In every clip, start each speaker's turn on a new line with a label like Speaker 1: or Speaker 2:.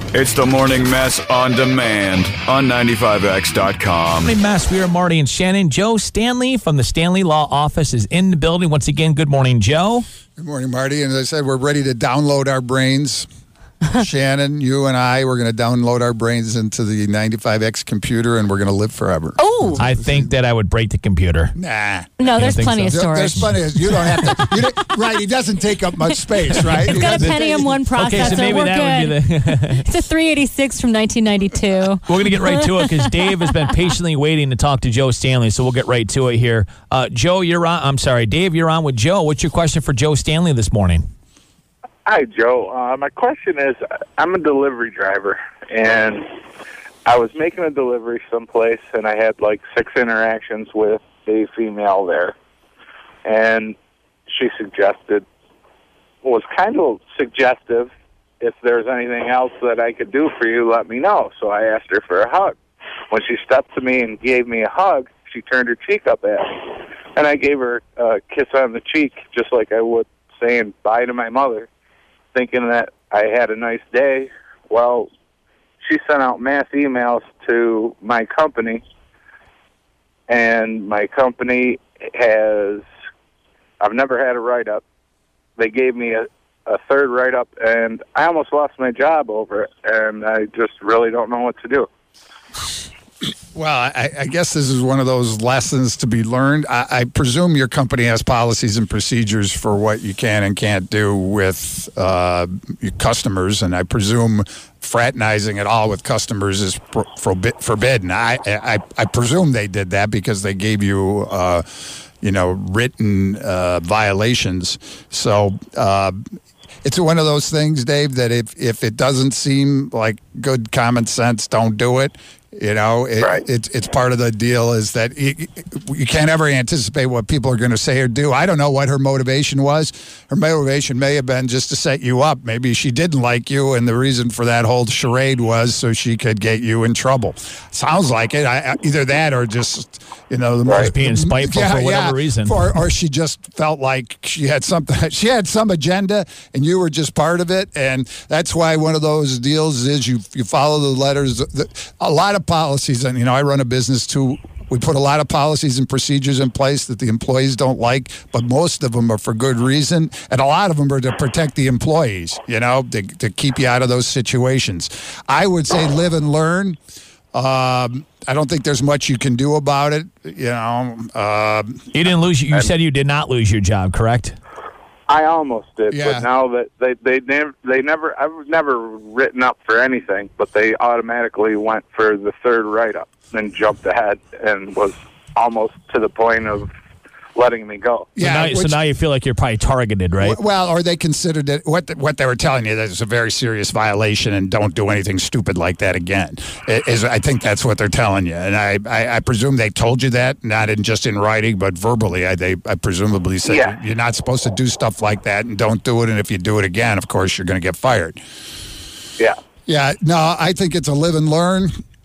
Speaker 1: It's the Morning Mess on demand on 95X.com.
Speaker 2: Morning Mess. We are Marty and Shannon. Joe Stanley from the Stanley Law Office is in the building. Once again, good morning, Joe.
Speaker 3: Good morning, Marty. And as I said, we're ready to download our brains. Shannon, you and I, we're going to download our brains into the 95X computer, and we're going to live forever.
Speaker 4: Oh,
Speaker 2: I think that I would break the computer.
Speaker 3: Nah.
Speaker 4: no, there's plenty of storage.
Speaker 3: There's plenty of, you don't have to, right, he doesn't take up much space, right?
Speaker 4: It's got a Pentium 1 processor.
Speaker 2: Okay, so maybe
Speaker 4: we're
Speaker 2: that
Speaker 4: good.
Speaker 2: would be the...
Speaker 4: It's a 386 from 1992.
Speaker 2: We're going to get right to it because Dave has been patiently waiting to talk to Joe Stanley, so we'll get right to it here. Joe, you're on. I'm sorry, Dave, you're on with Joe. What's your question for Joe Stanley this morning?
Speaker 5: Hi, Joe. My question is, I'm a delivery driver, and I was making a delivery someplace, and I had like 6 interactions with a female there, and she was kind of suggestive, if there's anything else that I could do for you, let me know. So I asked her for a hug. When she stepped to me and gave me a hug, she turned her cheek up at me, and I gave her a kiss on the cheek, just like I would saying bye to my mother, thinking that I had a nice day. Well, she sent out mass emails to my company, and my company I've never had a write-up. They gave me a third write-up, and I almost lost my job over it, and I just really don't know what to do.
Speaker 3: Well, I guess this is one of those lessons to be learned. I presume your company has policies and procedures for what you can and can't do with your customers, and I presume fraternizing at all with customers is forbidden. I presume they did that because they gave you, written violations. So it's one of those things, Dave, that if it doesn't seem like good common sense, don't do it.
Speaker 5: Right.
Speaker 3: It's part of the deal is that you can't ever anticipate what people are going to say or do. I don't know what her motivation was. Her motivation may have been just to set you up. Maybe she didn't like you, and the reason for that whole charade was so she could get you in trouble. Sounds like it. Either that or just, the most
Speaker 2: being spiteful for whatever reason.
Speaker 3: Or she just felt like she had something. She had some agenda, and you were just part of it. And that's why one of those deals is you follow the letters. A lot of policies, and I run a business too. We put a lot of policies and procedures in place that the employees don't like, but most of them are for good reason, and a lot of them are to protect the employees, to keep you out of those situations. I would say live and learn. I don't think there's much you can do about it.
Speaker 2: You didn't lose. You said you did not lose your job, correct?
Speaker 5: I almost did,
Speaker 3: Yeah.
Speaker 5: but now that I was never written up for anything, but they automatically went for the third write-up and jumped ahead and was almost to the point of letting me go.
Speaker 2: So now you feel like you're probably targeted, right?
Speaker 3: Well, or they considered it what they were telling you that it's a very serious violation and don't do anything stupid like that again. I think that's what they're telling you, and I presume they told you that, not just in writing, but verbally. I presumably said you're not supposed to do stuff like that and don't do it, and if you do it again, of course, you're going to get fired.
Speaker 5: Yeah.
Speaker 3: Yeah. No, I think it's a live and learn.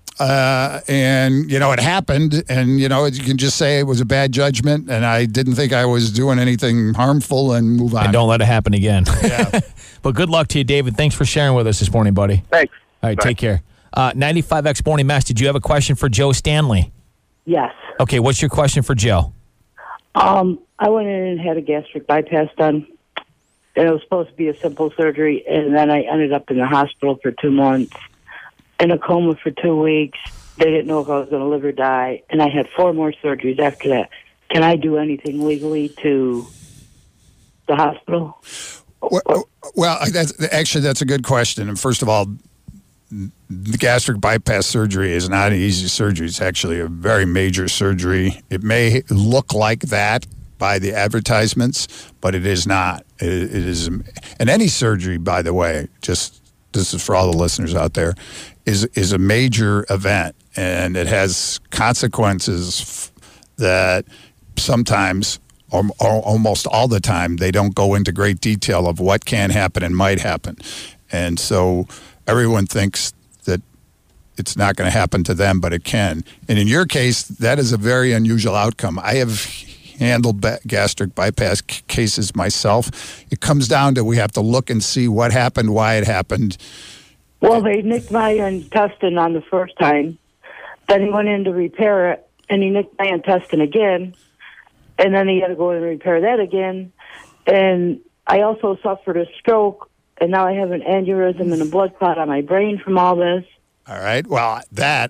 Speaker 3: And it happened, and you can just say it was a bad judgment, and I didn't think I was doing anything harmful, and move on.
Speaker 2: And don't let it happen again.
Speaker 3: Yeah.
Speaker 2: But good luck to you, David. Thanks for sharing with us this morning, buddy.
Speaker 5: Thanks.
Speaker 2: All right,
Speaker 5: Bye.
Speaker 2: Take care. 95X Morning Mess, did you have a question for Joe Stanley?
Speaker 6: Yes.
Speaker 2: Okay, what's your question for Joe?
Speaker 6: I went in and had a gastric bypass done, and it was supposed to be a simple surgery, and then I ended up in the hospital for 2 months, in a coma for 2 weeks. They didn't know if I was going to live or die, and I had 4 more surgeries after that. Can I do anything legally to the hospital?
Speaker 3: Well, that's a good question. And first of all, the gastric bypass surgery is not an easy surgery. It's actually a very major surgery. It may look like that by the advertisements, but it is not. It is, and any surgery, by the way, just this is for all the listeners out there, is a major event, and it has consequences that sometimes, or almost all the time, they don't go into great detail of what can happen and might happen. And so everyone thinks that it's not going to happen to them, but it can. And in your case, that is a very unusual outcome. I have handled gastric bypass cases myself. It comes down to we have to look and see what happened, why it happened,
Speaker 6: Well, they nicked my intestine on the first time. Then he went in to repair it, and he nicked my intestine again. And then he had to go in and repair that again. And I also suffered a stroke, and now I have an aneurysm and a blood clot on my brain from all this.
Speaker 3: All right. Well, that's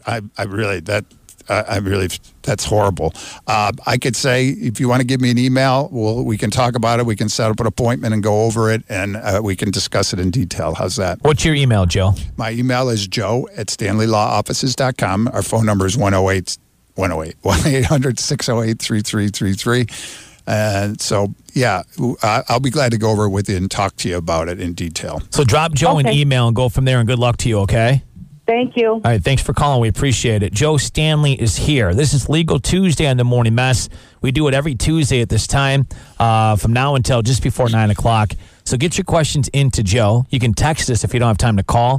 Speaker 3: horrible. I could say, if you want to give me an email, we can talk about it. We can set up an appointment and go over it, and we can discuss it in detail. How's that?
Speaker 2: What's your email, Joe?
Speaker 3: My email is joe@stanleylawoffices.com. Our phone number is 1-800-608-3333. And so, yeah, I'll be glad to go over it with you and talk to you about it in detail.
Speaker 2: So drop Joe an email and go from there, and good luck to you, okay?
Speaker 6: Thank you.
Speaker 2: All right, thanks for calling. We appreciate it. Joe Stanley is here. This is Legal Tuesday on The Morning Mess. We do it every Tuesday at this time from now until just before 9 o'clock. So get your questions into Joe. You can text us if you don't have time to call,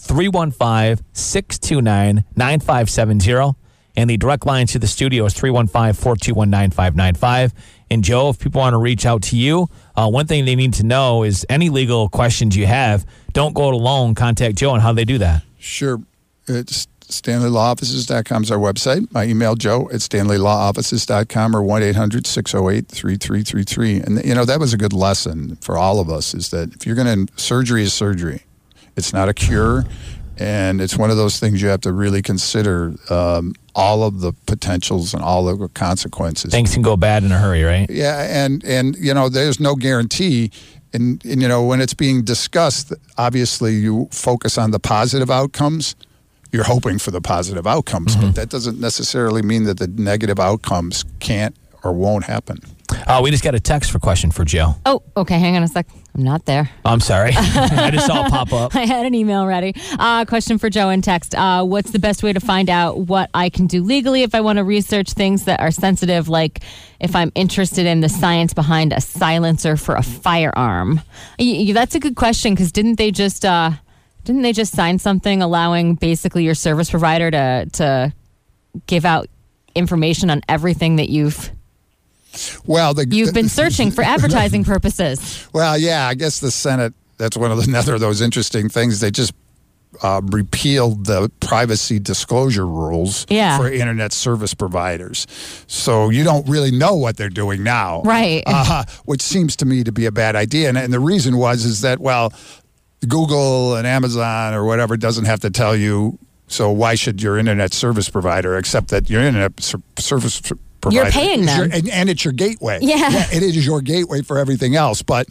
Speaker 2: 315-629-9570. And the direct line to the studio is 315-421-9595. And Joe, if people want to reach out to you, one thing they need to know is any legal questions you have, don't go it alone. Contact Joe, and how do they do that?
Speaker 3: Sure. It's StanleyLawOffices.com is our website. My email, joe@StanleyLawOffices.com, or 1-800-608-3333. And, that was a good lesson for all of us, is that if you're going to, surgery is surgery. It's not a cure. And it's one of those things you have to really consider all of the potentials and all of the consequences.
Speaker 2: Things can go bad in a hurry, right?
Speaker 3: Yeah, and there's no guarantee. And when it's being discussed, obviously you focus on the positive outcomes. You're hoping for the positive outcomes, but that doesn't necessarily mean that the negative outcomes can't or won't happen.
Speaker 2: We just got a text question for Joe.
Speaker 4: Oh, okay. Hang on a sec. I'm not there.
Speaker 2: I'm sorry. I just saw it pop up.
Speaker 4: I had an email ready. Question for Joe in text. What's the best way to find out what I can do legally if I want to research things that are sensitive, like if I'm interested in the science behind a silencer for a firearm? That's a good question, because didn't they just sign something allowing basically your service provider to give out information on everything that you've been searching for advertising purposes?
Speaker 3: Well, yeah, I guess the Senate, that's another of those interesting things. They just repealed the privacy disclosure rules for internet service providers. So you don't really know what they're doing now.
Speaker 4: Right.
Speaker 3: Which seems to me to be a bad idea. And the reason is that, Google and Amazon or whatever doesn't have to tell you, so why should your internet service provider, except that your internet service provider,
Speaker 4: you're paying them.
Speaker 3: And it's your gateway.
Speaker 4: Yeah,
Speaker 3: it is your gateway for everything else. But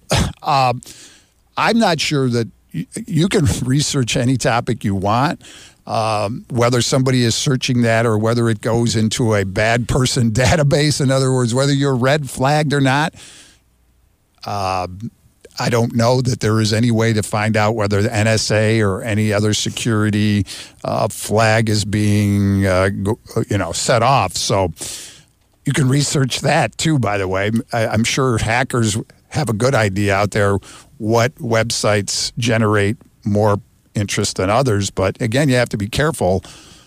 Speaker 3: I'm not sure that you can research any topic you want, whether somebody is searching that or whether it goes into a bad person database. In other words, whether you're red flagged or not. I don't know that there is any way to find out whether the NSA or any other security flag is being, set off. So you can research that too, by the way. I'm sure hackers have a good idea out there what websites generate more interest than others. But again, you have to be careful.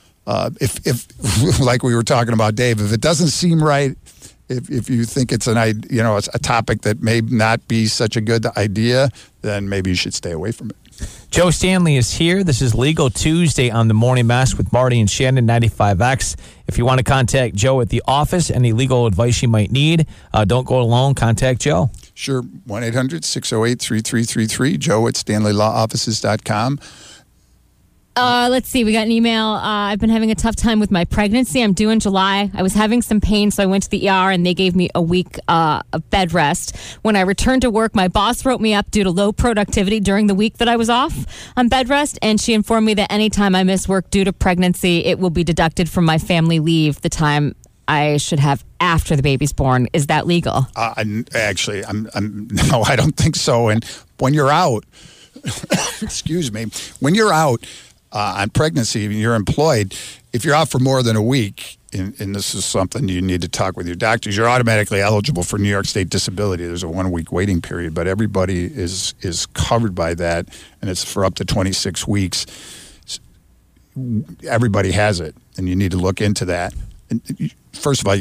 Speaker 3: If like we were talking about, Dave, if it doesn't seem right, if you think it's it's a topic that may not be such a good idea, then maybe you should stay away from it.
Speaker 2: Joe Stanley is here. This is Legal Tuesday on The Morning Mess with Marty and Shannon, 95X. If you want to contact Joe at the office, any legal advice you might need, don't go alone. Contact Joe.
Speaker 3: Sure. 1-800-608-3333. Joe@StanleyLawOffices.com.
Speaker 4: Let's see. We got an email. I've been having a tough time with my pregnancy. I'm due in July. I was having some pain, so I went to the ER, and they gave me a week of bed rest. When I returned to work, my boss wrote me up due to low productivity during the week that I was off on bed rest, and she informed me that anytime I miss work due to pregnancy, it will be deducted from my family leave the time I should have after the baby's born. Is that legal?
Speaker 3: Actually, no, I don't think so. And when you're out, excuse me, when you're out on pregnancy and you're employed, if you're out for more than a week, and this is something you need to talk with your doctors, you're automatically eligible for New York State disability. There's a 1-week waiting period, but everybody is covered by that, and it's for up to 26 weeks. Everybody has it, and you need to look into that. And first of all,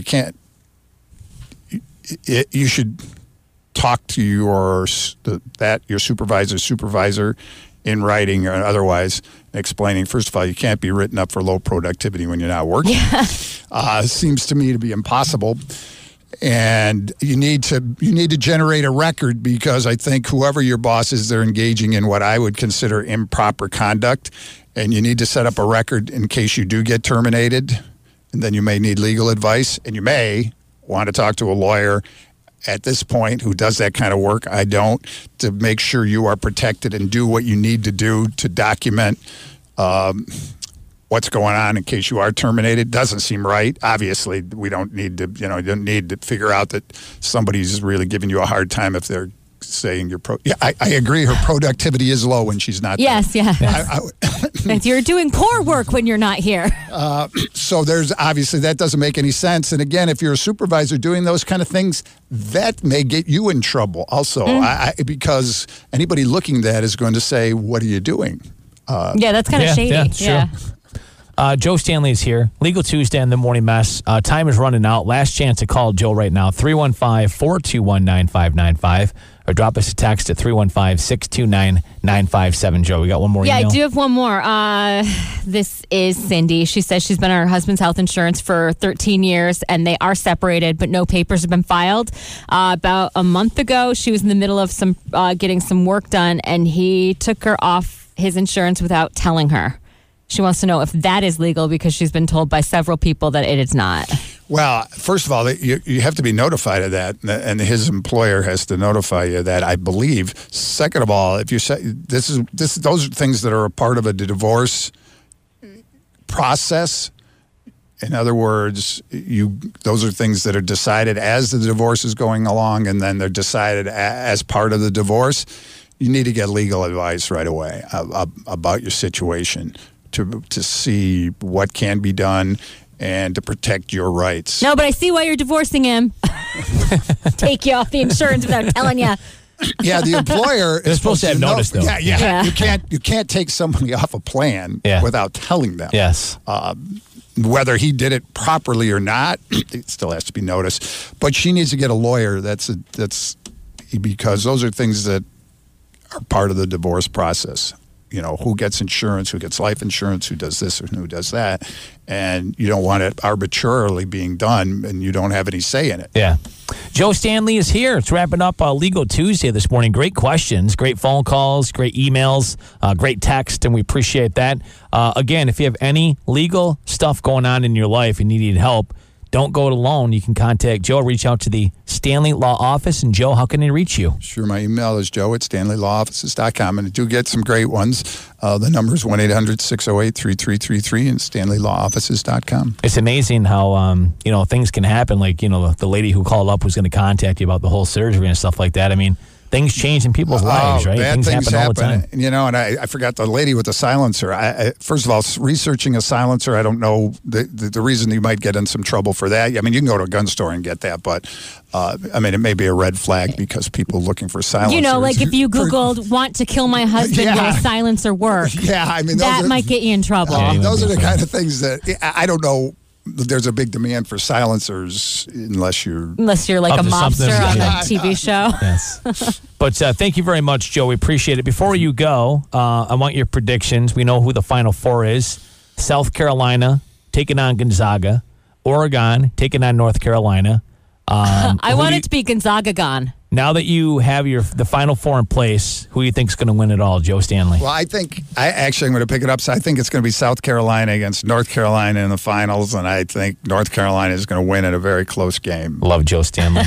Speaker 3: you should talk to your supervisor in writing or otherwise, explaining, first of all, you can't be written up for low productivity when you're not working. Seems to me to be impossible. And you need to generate a record, because I think whoever your boss is, they're engaging in what I would consider improper conduct. And you need to set up a record in case you do get terminated. And then you may need legal advice, and you may want to talk to a lawyer at this point who does that kind of work. I don't, to make sure you are protected and do what you need to do to document what's going on in case you are terminated. Doesn't seem right. Obviously, we don't need to, you don't need to figure out that somebody's really giving you a hard time if they're saying you're I agree. Her productivity is low when she's not there.
Speaker 4: Yes. You're doing poor work when you're not here.
Speaker 3: So there's obviously that doesn't make any sense. And again, if you're a supervisor doing those kind of things, that may get you in trouble also, because anybody looking at that is going to say, "What are you doing?"
Speaker 4: That's kind of shady.
Speaker 2: Sure. Joe Stanley is here. Legal Tuesday in the Morning Mess. Time is running out. Last chance to call Joe right now, 315-421-9595. Or drop us a text at 315-629-957. Joe, we got one more email?
Speaker 4: I do have one more. This is Cindy. She says she's been on her husband's health insurance for 13 years, and they are separated, but no papers have been filed. About a month ago, she was in the middle of some getting some work done, and he took her off his insurance without telling her. She wants to know if that is legal, because she's been told by several people that it is not. Well,
Speaker 3: first of all, you have to be notified of that, and his employer has to notify you of that, I believe. Second of all, if you say those are things that are a part of a divorce process. In other words, those are things that are decided as the divorce is going along, and then they're decided as part of the divorce. You need to get legal advice right away about your situation to see what can be done and to protect your rights.
Speaker 4: No, but I see why you're divorcing him. Take you off the insurance without telling you.
Speaker 3: Yeah, the employer is
Speaker 2: supposed to have notice, though.
Speaker 3: Yeah. You can't take somebody off a plan without telling them.
Speaker 2: Yes.
Speaker 3: Whether he did it properly or not, it still has to be noticed. But she needs to get a lawyer. That's because those are things that are part of the divorce process. Who gets insurance, who gets life insurance, who does this or who does that. And you don't want it arbitrarily being done, and you don't have any say in it.
Speaker 2: Yeah. Joe Stanley is here. It's wrapping up Legal Tuesday this morning. Great questions, great phone calls, great emails, great text, and we appreciate that. Again, if you have any legal stuff going on in your life and you need help, don't go it alone. You can contact Joe. Reach out to the Stanley Law Office. And, Joe, how can they reach you?
Speaker 3: Sure. My email is joe@stanleylaw.offices.com. And I do get some great ones. The number is 1-800-608-3333 and stanleylaw.offices.com.
Speaker 2: It's amazing how, things can happen. Like, the lady who called up was going to contact you about the whole surgery and stuff like that. I mean, things change in people's lives, right?
Speaker 3: Bad things happen
Speaker 2: all the time.
Speaker 3: And I forgot the lady with the silencer. First of all, researching a silencer, I don't know the reason you might get in some trouble for that. I mean, you can go to a gun store and get that, but it may be a red flag because people looking for silencers.
Speaker 4: Like if you Googled "want to kill my husband, will a silencer work?"
Speaker 3: Yeah,
Speaker 4: that might get you in trouble.
Speaker 3: Those are the kind of things that I don't know. There's a big demand for silencers unless you're like
Speaker 4: a mobster on a TV show.
Speaker 2: Yes. But thank you very much, Joe. We appreciate it. Before you go, I want your predictions. We know who the Final Four is. South Carolina taking on Gonzaga. Oregon taking on North Carolina.
Speaker 4: I want it to be Gonzaga gone.
Speaker 2: Now that you have the Final Four in place, who do you think is going to win it all, Joe Stanley?
Speaker 3: Well, I'm going to pick it up. So I think it's going to be South Carolina against North Carolina in the finals, and I think North Carolina is going to win in a very close game.
Speaker 2: Love Joe Stanley.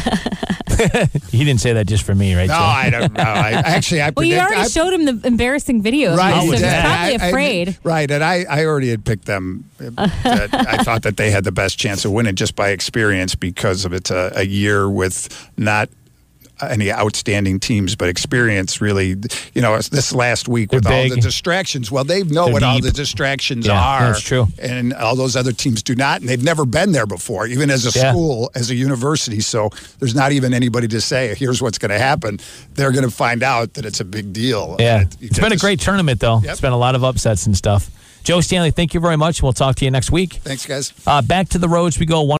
Speaker 2: He didn't say that just for me, right, Joe?
Speaker 3: No, I don't know. I predict.
Speaker 4: Well, you already showed him the embarrassing videos,
Speaker 3: right?
Speaker 4: So he's probably afraid.
Speaker 3: Right, and I already had picked them. I thought that they had the best chance of winning just by experience because of it's a year with not any outstanding teams, but experience really, this last week with all the distractions. Well, they know what all the distractions are.
Speaker 2: That's true.
Speaker 3: And all those other teams do not, and they've never been there before, even as a school, as a university. So there's not even anybody to say, here's what's going to happen. They're going to find out that it's a big deal.
Speaker 2: Yeah. It's been a great tournament, though.
Speaker 3: Yep.
Speaker 2: It's been a lot of upsets and stuff. Joe Stanley, thank you very much. We'll talk to you next week.
Speaker 3: Thanks, guys.
Speaker 2: Back to the roads we go.